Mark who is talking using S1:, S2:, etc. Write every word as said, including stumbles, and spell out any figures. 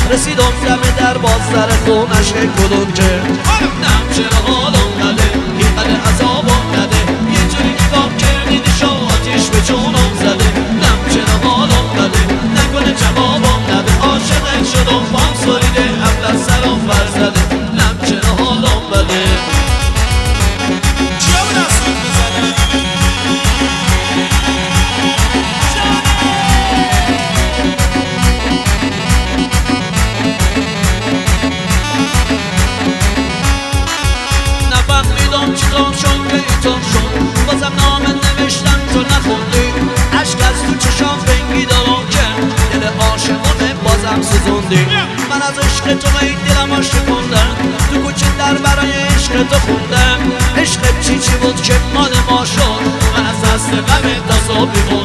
S1: رسیدم دم در باز سر خونش کدوم که نم چرا حالم نده اینقدر عذابم نده یه جوری نگاه کردی دیشا آتیش به جونم زده نم چرا حالم نده نکنه جوابم نده عاشقت شدم پام سریده هم سرم بر زده نم چرا حالم بده
S2: چیا به دستون بزنه
S1: نفهمیدم چیکار شد که اینطور شد بازم نامه نوشتم تو نخوندی عشق از تو چشام بنگی دارم که دل عاشقانه بازم سوزوندی من از عشق تو به این دلم ها شکندم تو کوچه در برای عشق تو خوندم عشق چی چی بود که مال ما شد من از دست غم تا صبح